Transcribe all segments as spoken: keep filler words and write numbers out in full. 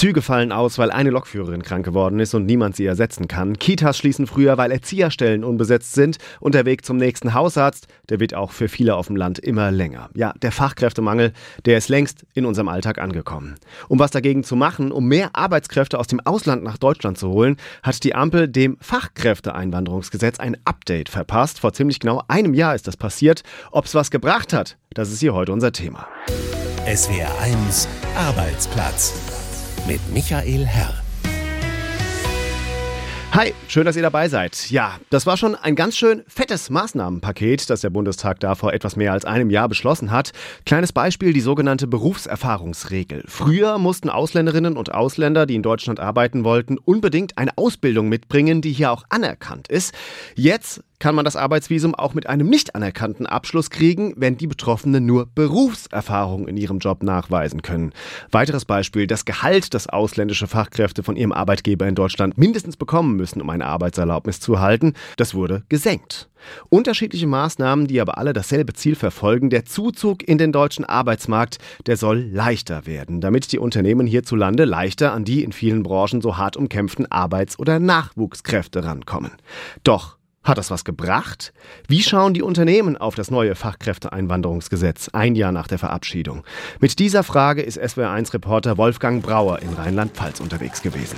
Züge fallen aus, weil eine Lokführerin krank geworden ist und niemand sie ersetzen kann. Kitas schließen früher, weil Erzieherstellen unbesetzt sind. Und der Weg zum nächsten Hausarzt, der wird auch für viele auf dem Land immer länger. Ja, der Fachkräftemangel, der ist längst in unserem Alltag angekommen. Um was dagegen zu machen, um mehr Arbeitskräfte aus dem Ausland nach Deutschland zu holen, hat die Ampel dem Fachkräfteeinwanderungsgesetz ein Update verpasst. Vor ziemlich genau einem Jahr ist das passiert. Ob es was gebracht hat, das ist hier heute unser Thema. S W R eins Arbeitsplatz mit Michael Herr. Hi, schön, dass ihr dabei seid. Ja, das war schon ein ganz schön fettes Maßnahmenpaket, das der Bundestag da vor etwas mehr als einem Jahr beschlossen hat. Kleines Beispiel, die sogenannte Berufserfahrungsregel. Früher mussten Ausländerinnen und Ausländer, die in Deutschland arbeiten wollten, unbedingt eine Ausbildung mitbringen, die hier auch anerkannt ist. Jetzt kann man das Arbeitsvisum auch mit einem nicht anerkannten Abschluss kriegen, wenn die Betroffenen nur Berufserfahrung in ihrem Job nachweisen können. Weiteres Beispiel, das Gehalt, das ausländische Fachkräfte von ihrem Arbeitgeber in Deutschland mindestens bekommen müssen, um eine Arbeitserlaubnis zu erhalten, das wurde gesenkt. Unterschiedliche Maßnahmen, die aber alle dasselbe Ziel verfolgen. Der Zuzug in den deutschen Arbeitsmarkt, der soll leichter werden, damit die Unternehmen hierzulande leichter an die in vielen Branchen so hart umkämpften Arbeits- oder Nachwuchskräfte rankommen. Doch hat das was gebracht? Wie schauen die Unternehmen auf das neue Fachkräfteeinwanderungsgesetz ein Jahr nach der Verabschiedung? Mit dieser Frage ist S W R eins Reporter Wolfgang Brauer in Rheinland-Pfalz unterwegs gewesen.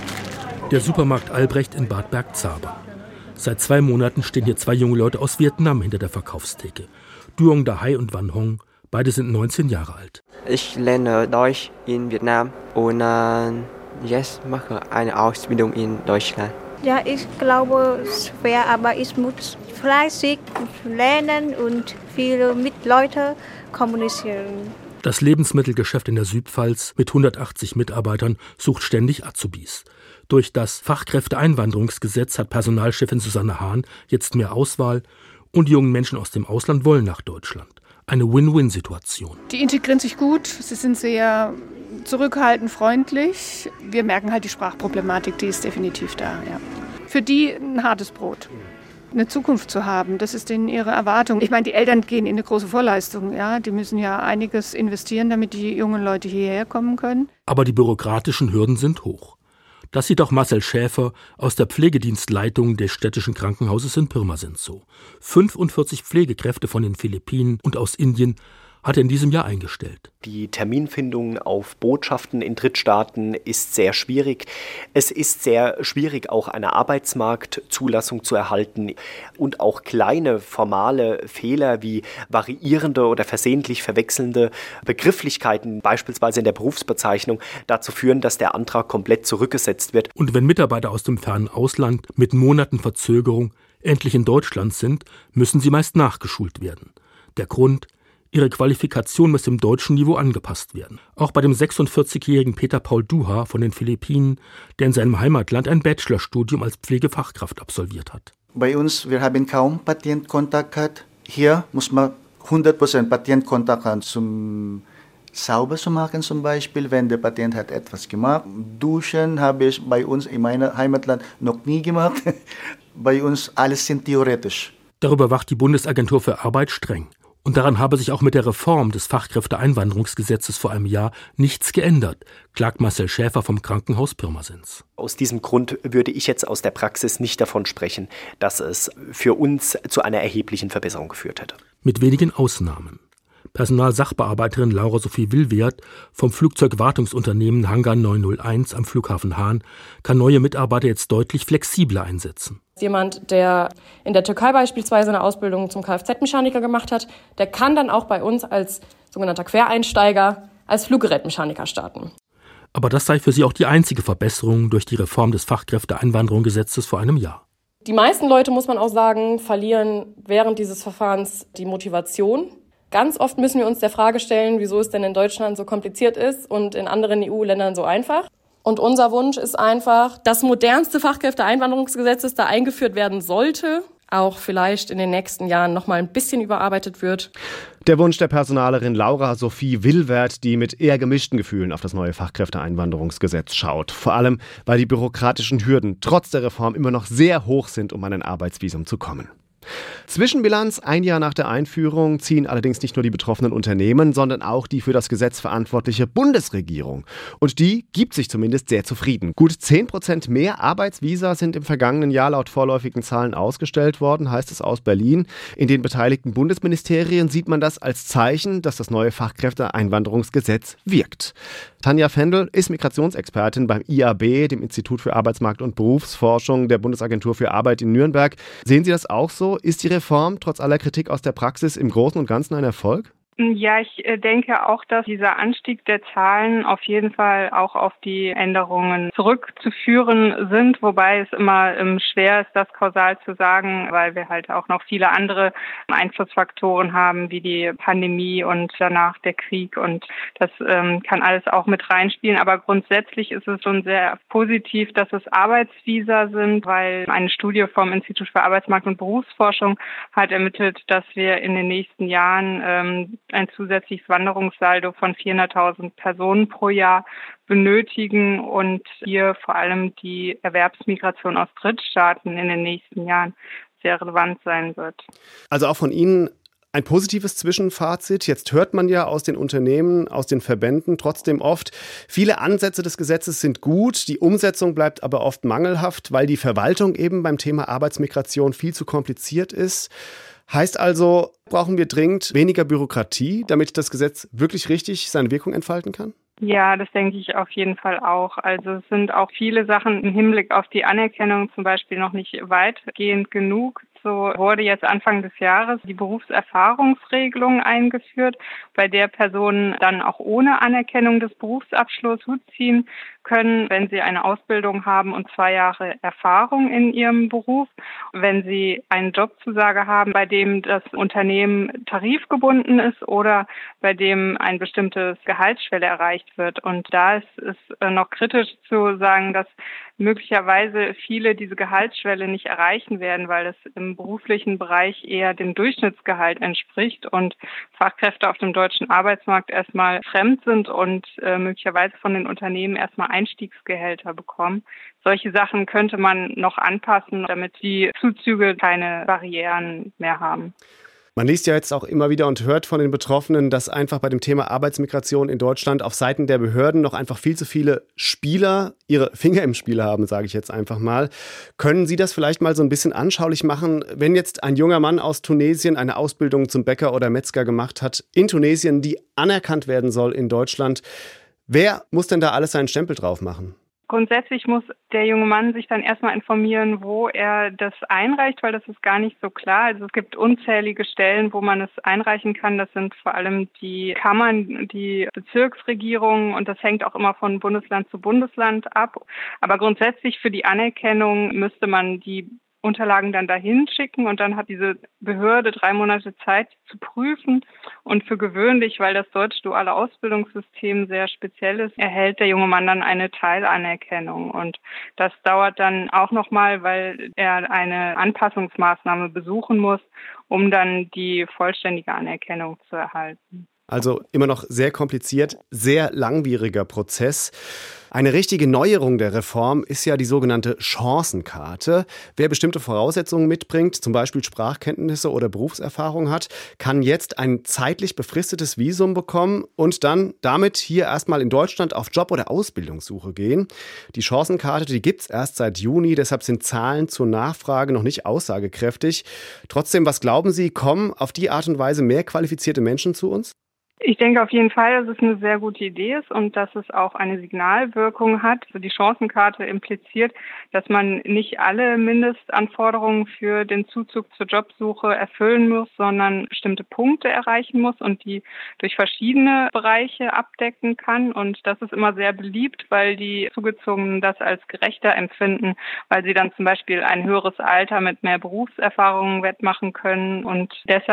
Der Supermarkt Albrecht in Bad Bergzabern. Seit zwei Monaten stehen hier zwei junge Leute aus Vietnam hinter der Verkaufstheke. Duong Dahai und Van Hong, beide sind neunzehn Jahre alt. Ich lerne Deutsch in Vietnam und äh, jetzt mache eine Ausbildung in Deutschland. Ja, ich glaube, es ist schwer, aber ich muss fleißig lernen und viele mit Leuten kommunizieren. Das Lebensmittelgeschäft in der Südpfalz mit hundertachtzig Mitarbeitern sucht ständig Azubis. Durch das Fachkräfteeinwanderungsgesetz hat Personalchefin Susanne Hahn jetzt mehr Auswahl und die jungen Menschen aus dem Ausland wollen nach Deutschland. Eine Win-Win-Situation. Die integrieren sich gut, sie sind sehr zurückhaltend, freundlich. Wir merken halt die Sprachproblematik, die ist definitiv da. Ja. Für die ein hartes Brot. Eine Zukunft zu haben, das ist denen ihre Erwartung. Ich meine, die Eltern gehen in eine große Vorleistung. Ja? Die müssen ja einiges investieren, damit die jungen Leute hierher kommen können. Aber die bürokratischen Hürden sind hoch. Das sieht auch Marcel Schäfer aus der Pflegedienstleitung des städtischen Krankenhauses in Pirmasens so. fünfundvierzig Pflegekräfte von den Philippinen und aus Indien hat er in diesem Jahr eingestellt. Die Terminfindung auf Botschaften in Drittstaaten ist sehr schwierig. Es ist sehr schwierig, auch eine Arbeitsmarktzulassung zu erhalten. Und auch kleine formale Fehler wie variierende oder versehentlich verwechselnde Begrifflichkeiten, beispielsweise in der Berufsbezeichnung, dazu führen, dass der Antrag komplett zurückgesetzt wird. Und wenn Mitarbeiter aus dem fernen Ausland mit Monaten Verzögerung endlich in Deutschland sind, müssen sie meist nachgeschult werden. Der Grund: Ihre Qualifikation muss dem deutschen Niveau angepasst werden. Auch bei dem sechsundvierzigjährigen Peter Paul Duha von den Philippinen, der in seinem Heimatland ein Bachelorstudium als Pflegefachkraft absolviert hat. Bei uns, wir haben kaum Patientenkontakt gehabt. Hier muss man hundert Prozent Patientenkontakt haben, zum sauber zu machen zum Beispiel, wenn der Patient hat etwas gemacht. Duschen habe ich bei uns in meinem Heimatland noch nie gemacht. Bei uns alles sind theoretisch. Darüber wacht die Bundesagentur für Arbeit streng. Und daran habe sich auch mit der Reform des Fachkräfteeinwanderungsgesetzes vor einem Jahr nichts geändert, klagt Marcel Schäfer vom Krankenhaus Pirmasens. Aus diesem Grund würde ich jetzt aus der Praxis nicht davon sprechen, dass es für uns zu einer erheblichen Verbesserung geführt hätte. Mit wenigen Ausnahmen. Personalsachbearbeiterin Laura Sophie Willwert vom Flugzeugwartungsunternehmen Hangar neunhunderteins am Flughafen Hahn kann neue Mitarbeiter jetzt deutlich flexibler einsetzen. Jemand, der in der Türkei beispielsweise eine Ausbildung zum Kfz-Mechaniker gemacht hat, der kann dann auch bei uns als sogenannter Quereinsteiger als Fluggerätmechaniker starten. Aber das sei für sie auch die einzige Verbesserung durch die Reform des Fachkräfteeinwanderungsgesetzes vor einem Jahr. Die meisten Leute, muss man auch sagen, verlieren während dieses Verfahrens die Motivation. Ganz oft müssen wir uns der Frage stellen, wieso es denn in Deutschland so kompliziert ist und in anderen E U-Ländern so einfach. Und unser Wunsch ist einfach, das modernste Fachkräfteeinwanderungsgesetz, das da eingeführt werden sollte, auch vielleicht in den nächsten Jahren noch mal ein bisschen überarbeitet wird. Der Wunsch der Personalerin Laura Sophie Willwert, die mit eher gemischten Gefühlen auf das neue Fachkräfteeinwanderungsgesetz schaut. Vor allem, weil die bürokratischen Hürden trotz der Reform immer noch sehr hoch sind, um an ein Arbeitsvisum zu kommen. Zwischenbilanz ein Jahr nach der Einführung ziehen allerdings nicht nur die betroffenen Unternehmen, sondern auch die für das Gesetz verantwortliche Bundesregierung. Und die gibt sich zumindest sehr zufrieden. Gut zehn Prozent mehr Arbeitsvisa sind im vergangenen Jahr laut vorläufigen Zahlen ausgestellt worden, heißt es aus Berlin. In den beteiligten Bundesministerien sieht man das als Zeichen, dass das neue Fachkräfteeinwanderungsgesetz wirkt. Tanja Fendel ist Migrationsexpertin beim I A B, dem Institut für Arbeitsmarkt- und Berufsforschung der Bundesagentur für Arbeit in Nürnberg. Sehen Sie das auch so? Ist die Reform trotz aller Kritik aus der Praxis im Großen und Ganzen ein Erfolg? Ja, ich denke auch, dass dieser Anstieg der Zahlen auf jeden Fall auch auf die Änderungen zurückzuführen sind, wobei es immer ähm, schwer ist, das kausal zu sagen, weil wir halt auch noch viele andere Einflussfaktoren haben, wie die Pandemie und danach der Krieg, und das ähm, kann alles auch mit reinspielen. Aber grundsätzlich ist es schon sehr positiv, dass es Arbeitsvisa sind, weil eine Studie vom Institut für Arbeitsmarkt- und Berufsforschung hat ermittelt, dass wir in den nächsten Jahren ähm, ein zusätzliches Wanderungssaldo von vierhunderttausend Personen pro Jahr benötigen und hier vor allem die Erwerbsmigration aus Drittstaaten in den nächsten Jahren sehr relevant sein wird. Also auch von Ihnen ein positives Zwischenfazit. Jetzt hört man ja aus den Unternehmen, aus den Verbänden trotzdem oft, viele Ansätze des Gesetzes sind gut, die Umsetzung bleibt aber oft mangelhaft, weil die Verwaltung eben beim Thema Arbeitsmigration viel zu kompliziert ist. Heißt also, brauchen wir dringend weniger Bürokratie, damit das Gesetz wirklich richtig seine Wirkung entfalten kann? Ja, das denke ich auf jeden Fall auch. Also es sind auch viele Sachen im Hinblick auf die Anerkennung zum Beispiel noch nicht weitgehend genug. So wurde jetzt Anfang des Jahres die Berufserfahrungsregelung eingeführt, bei der Personen dann auch ohne Anerkennung des Berufsabschlusses zuziehen können, wenn sie eine Ausbildung haben und zwei Jahre Erfahrung in ihrem Beruf, wenn sie eine Jobzusage haben, bei dem das Unternehmen tarifgebunden ist oder bei dem ein bestimmtes Gehaltsschwelle erreicht wird. Und da ist es noch kritisch zu sagen, dass möglicherweise viele diese Gehaltsschwelle nicht erreichen werden, weil es im beruflichen Bereich eher dem Durchschnittsgehalt entspricht und Fachkräfte auf dem deutschen Arbeitsmarkt erstmal fremd sind und äh, möglicherweise von den Unternehmen erstmal Einstiegsgehälter bekommen. Solche Sachen könnte man noch anpassen, damit die Zuzüge keine Barrieren mehr haben. Man liest ja jetzt auch immer wieder und hört von den Betroffenen, dass einfach bei dem Thema Arbeitsmigration in Deutschland auf Seiten der Behörden noch einfach viel zu viele Spieler ihre Finger im Spiel haben, sage ich jetzt einfach mal. Können Sie das vielleicht mal so ein bisschen anschaulich machen, wenn jetzt ein junger Mann aus Tunesien eine Ausbildung zum Bäcker oder Metzger gemacht hat, in Tunesien, die anerkannt werden soll in Deutschland? Wer muss denn da alles seinen Stempel drauf machen? Grundsätzlich muss der junge Mann sich dann erstmal informieren, wo er das einreicht, weil das ist gar nicht so klar. Also es gibt unzählige Stellen, wo man es einreichen kann. Das sind vor allem die Kammern, die Bezirksregierungen, und das hängt auch immer von Bundesland zu Bundesland ab. Aber grundsätzlich für die Anerkennung müsste man die Unterlagen dann dahin schicken und dann hat diese Behörde drei Monate Zeit zu prüfen. Und für gewöhnlich, weil das deutsche duale Ausbildungssystem sehr speziell ist, erhält der junge Mann dann eine Teilanerkennung. Und das dauert dann auch nochmal, weil er eine Anpassungsmaßnahme besuchen muss, um dann die vollständige Anerkennung zu erhalten. Also immer noch sehr kompliziert, sehr langwieriger Prozess. Eine richtige Neuerung der Reform ist ja die sogenannte Chancenkarte. Wer bestimmte Voraussetzungen mitbringt, zum Beispiel Sprachkenntnisse oder Berufserfahrung hat, kann jetzt ein zeitlich befristetes Visum bekommen und dann damit hier erstmal in Deutschland auf Job- oder Ausbildungssuche gehen. Die Chancenkarte, die gibt es erst seit Juni, deshalb sind Zahlen zur Nachfrage noch nicht aussagekräftig. Trotzdem, was glauben Sie, kommen auf die Art und Weise mehr qualifizierte Menschen zu uns? Ich denke auf jeden Fall, dass es eine sehr gute Idee ist und dass es auch eine Signalwirkung hat. Also die Chancenkarte impliziert, dass man nicht alle Mindestanforderungen für den Zuzug zur Jobsuche erfüllen muss, sondern bestimmte Punkte erreichen muss und die durch verschiedene Bereiche abdecken kann. Und das ist immer sehr beliebt, weil die Zugezogenen das als gerechter empfinden, weil sie dann zum Beispiel ein höheres Alter mit mehr Berufserfahrung wettmachen können. Und deshalb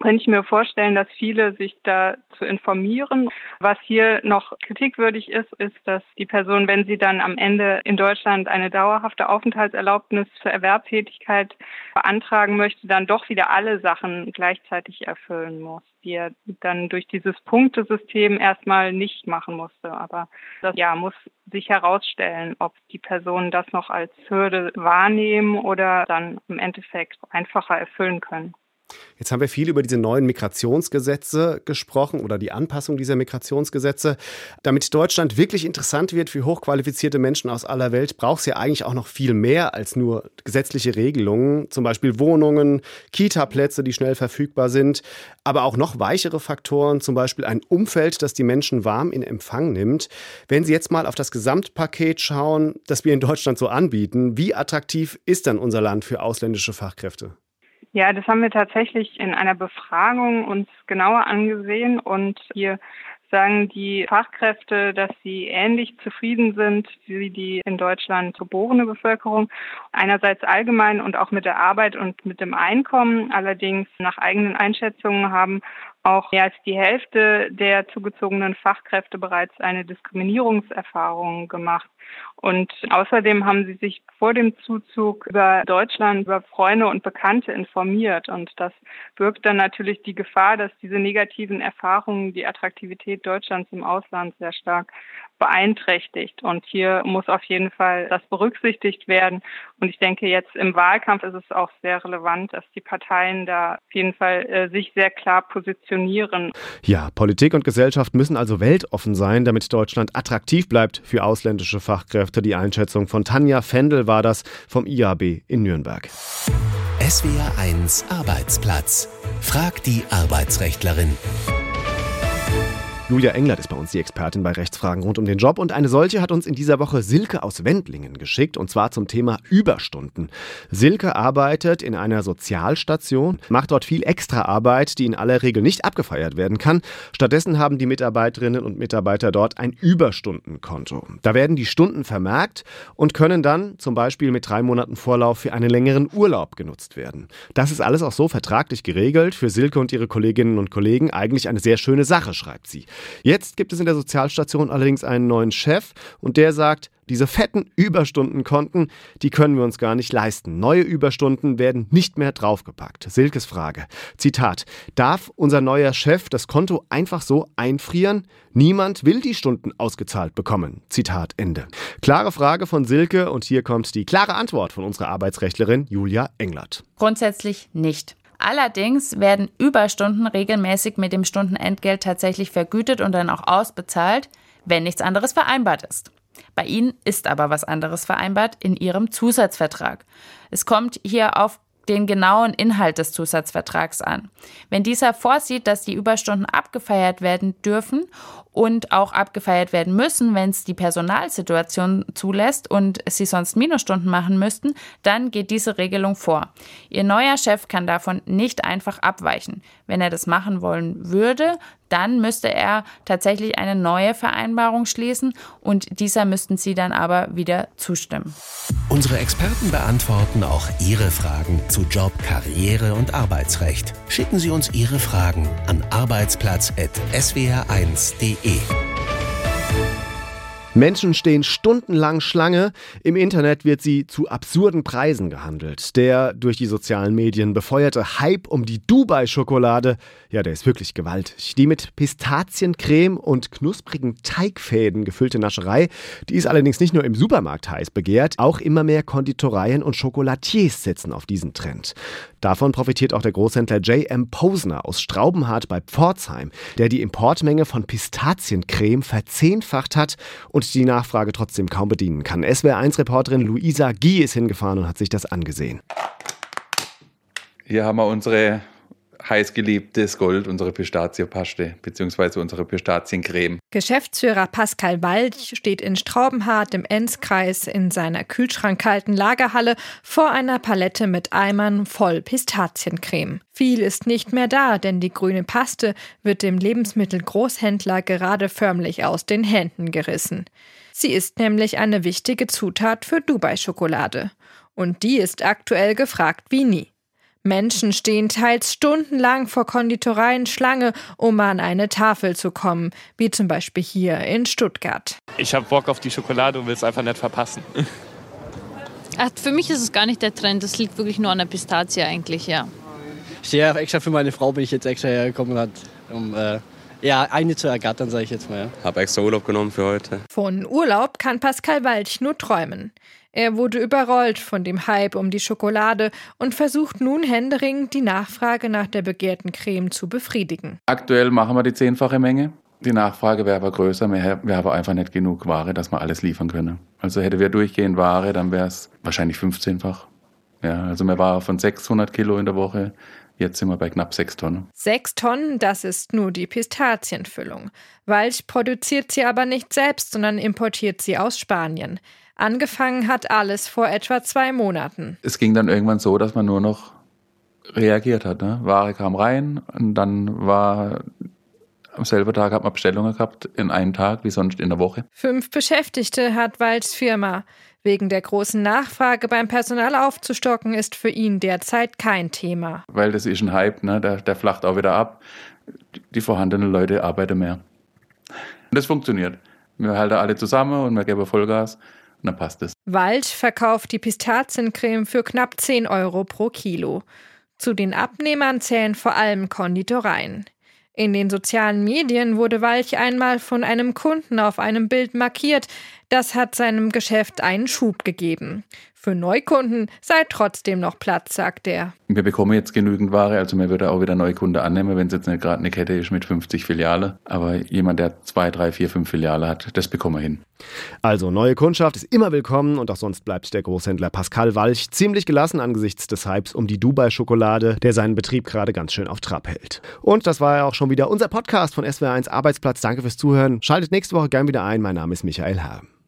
könnte ich mir vorstellen, dass viele sich da zu informieren. Was hier noch kritikwürdig ist, ist, dass die Person, wenn sie dann am Ende in Deutschland eine dauerhafte Aufenthaltserlaubnis für Erwerbstätigkeit beantragen möchte, dann doch wieder alle Sachen gleichzeitig erfüllen muss, die er dann durch dieses Punktesystem erstmal nicht machen musste. Aber das ja, muss sich herausstellen, ob die Personen das noch als Hürde wahrnehmen oder dann im Endeffekt einfacher erfüllen können. Jetzt haben wir viel über diese neuen Migrationsgesetze gesprochen oder die Anpassung dieser Migrationsgesetze. Damit Deutschland wirklich interessant wird für hochqualifizierte Menschen aus aller Welt, braucht es ja eigentlich auch noch viel mehr als nur gesetzliche Regelungen. Zum Beispiel Wohnungen, Kita-Plätze, die schnell verfügbar sind, aber auch noch weichere Faktoren, zum Beispiel ein Umfeld, das die Menschen warm in Empfang nimmt. Wenn Sie jetzt mal auf das Gesamtpaket schauen, das wir in Deutschland so anbieten, wie attraktiv ist dann unser Land für ausländische Fachkräfte? Ja, das haben wir tatsächlich in einer Befragung uns genauer angesehen und hier sagen die Fachkräfte, dass sie ähnlich zufrieden sind wie die in Deutschland geborene Bevölkerung. Einerseits allgemein und auch mit der Arbeit und mit dem Einkommen. Allerdings nach eigenen Einschätzungen haben auch mehr als die Hälfte der zugezogenen Fachkräfte bereits eine Diskriminierungserfahrung gemacht. Und außerdem haben sie sich vor dem Zuzug über Deutschland, über Freunde und Bekannte informiert. Und das birgt dann natürlich die Gefahr, dass diese negativen Erfahrungen die Attraktivität Deutschlands im Ausland sehr stark beeinträchtigt. Und hier muss auf jeden Fall das berücksichtigt werden. Und ich denke, jetzt im Wahlkampf ist es auch sehr relevant, dass die Parteien da auf jeden Fall äh, sich sehr klar positionieren. Ja, Politik und Gesellschaft müssen also weltoffen sein, damit Deutschland attraktiv bleibt für ausländische Fachkräfte. Die Einschätzung von Tanja Fendel war das vom I A B in Nürnberg. S W R eins Arbeitsplatz. Frag die Arbeitsrechtlerin. Julia Englert ist bei uns die Expertin bei Rechtsfragen rund um den Job und eine solche hat uns in dieser Woche Silke aus Wendlingen geschickt und zwar zum Thema Überstunden. Silke arbeitet in einer Sozialstation, macht dort viel Extraarbeit, die in aller Regel nicht abgefeiert werden kann. Stattdessen haben die Mitarbeiterinnen und Mitarbeiter dort ein Überstundenkonto. Da werden die Stunden vermerkt und können dann zum Beispiel mit drei Monaten Vorlauf für einen längeren Urlaub genutzt werden. Das ist alles auch so vertraglich geregelt. Für Silke und ihre Kolleginnen und Kollegen eigentlich eine sehr schöne Sache, schreibt sie. Jetzt gibt es in der Sozialstation allerdings einen neuen Chef und der sagt, diese fetten Überstundenkonten, die können wir uns gar nicht leisten. Neue Überstunden werden nicht mehr draufgepackt. Silkes Frage. Zitat: Darf unser neuer Chef das Konto einfach so einfrieren? Niemand will die Stunden ausgezahlt bekommen. Zitat Ende. Klare Frage von Silke und hier kommt die klare Antwort von unserer Arbeitsrechtlerin Julia Englert. Grundsätzlich nicht. Allerdings werden Überstunden regelmäßig mit dem Stundenentgelt tatsächlich vergütet und dann auch ausbezahlt, wenn nichts anderes vereinbart ist. Bei Ihnen ist aber was anderes vereinbart in Ihrem Zusatzvertrag. Es kommt hier auf den genauen Inhalt des Zusatzvertrags an. Wenn dieser vorsieht, dass die Überstunden abgefeiert werden dürfen und auch abgefeiert werden müssen, wenn es die Personalsituation zulässt und sie sonst Minusstunden machen müssten, dann geht diese Regelung vor. Ihr neuer Chef kann davon nicht einfach abweichen. Wenn er das machen wollen würde, dann müsste er tatsächlich eine neue Vereinbarung schließen und dieser müssten Sie dann aber wieder zustimmen. Unsere Experten beantworten auch Ihre Fragen zu Job, Karriere und Arbeitsrecht. Schicken Sie uns Ihre Fragen an arbeitsplatz at s w r eins punkt d e. Menschen stehen stundenlang Schlange. Im Internet wird sie zu absurden Preisen gehandelt. Der durch die sozialen Medien befeuerte Hype um die Dubai-Schokolade, ja, der ist wirklich gewaltig. Die mit Pistaziencreme und knusprigen Teigfäden gefüllte Nascherei, die ist allerdings nicht nur im Supermarkt heiß begehrt, auch immer mehr Konditoreien und Chocolatiers setzen auf diesen Trend. Davon profitiert auch der Großhändler J M Posner aus Straubenhardt bei Pforzheim, der die Importmenge von Pistaziencreme verzehnfacht hat und die Nachfrage trotzdem kaum bedienen kann. S W R eins Reporterin Luisa Guy ist hingefahren und hat sich das angesehen. Hier haben wir unsere heißgeliebtes Gold, unsere Pistazienpaste bzw. unsere Pistaziencreme. Geschäftsführer Pascal Walch steht in Straubenhardt im Enzkreis in seiner kühlschrankkalten Lagerhalle vor einer Palette mit Eimern voll Pistaziencreme. Viel ist nicht mehr da, denn die grüne Paste wird dem Lebensmittelgroßhändler gerade förmlich aus den Händen gerissen. Sie ist nämlich eine wichtige Zutat für Dubai-Schokolade. Und die ist aktuell gefragt wie nie. Menschen stehen teils stundenlang vor Konditoreien Schlange, um an eine Tafel zu kommen, wie zum Beispiel hier in Stuttgart. Ich habe Bock auf die Schokolade und will es einfach nicht verpassen. Ach, für mich ist es gar nicht der Trend, das liegt wirklich nur an der Pistazie eigentlich, ja. Ich stehe extra für meine Frau, bin ich jetzt extra hergekommen, hat, um äh, ja, eine zu ergattern, sage ich jetzt mal. Ja. Habe extra Urlaub genommen für heute. Von Urlaub kann Pascal Walch nur träumen. Er wurde überrollt von dem Hype um die Schokolade und versucht nun händeringend die Nachfrage nach der begehrten Creme zu befriedigen. Aktuell machen wir die zehnfache Menge. Die Nachfrage wäre aber größer. Wir, wir haben einfach nicht genug Ware, dass wir alles liefern können. Also hätte wir durchgehend Ware, dann wäre es wahrscheinlich fünfzehnfach. Ja, also wir waren von sechshundert Kilo in der Woche. Jetzt sind wir bei knapp sechs Tonnen. Sechs Tonnen, das ist nur die Pistazienfüllung. Walch produziert sie aber nicht selbst, sondern importiert sie aus Spanien. Angefangen hat alles vor etwa zwei Monaten. Es ging dann irgendwann so, dass man nur noch reagiert hat. Ne? Ware kam rein und dann war am selben Tag hat man Bestellungen gehabt, in einem Tag, wie sonst in der Woche. Fünf Beschäftigte hat Walchs Firma. Wegen der großen Nachfrage beim Personal aufzustocken, ist für ihn derzeit kein Thema. Weil das ist ein Hype, ne? der, der flacht auch wieder ab. Die vorhandenen Leute arbeiten mehr. Und das funktioniert. Wir halten alle zusammen und wir geben Vollgas und dann passt es. Walch verkauft die Pistaziencreme für knapp zehn Euro pro Kilo. Zu den Abnehmern zählen vor allem Konditoreien. In den sozialen Medien wurde Walch einmal von einem Kunden auf einem Bild markiert. Das hat seinem Geschäft einen Schub gegeben. Für Neukunden sei trotzdem noch Platz, sagt er. Wir bekommen jetzt genügend Ware, also man würde auch wieder Neukunde annehmen, wenn es jetzt nicht gerade eine Kette ist mit fünfzig Filialen. Aber jemand, der zwei, drei, vier, fünf Filialen hat, das bekommen wir hin. Also neue Kundschaft ist immer willkommen und auch sonst bleibt der Großhändler Pascal Walch ziemlich gelassen angesichts des Hypes um die Dubai-Schokolade, der seinen Betrieb gerade ganz schön auf Trab hält. Und das war ja auch schon wieder unser Podcast von S W R eins Arbeitsplatz. Danke fürs Zuhören. Schaltet nächste Woche gern wieder ein. Mein Name ist Michael Herr.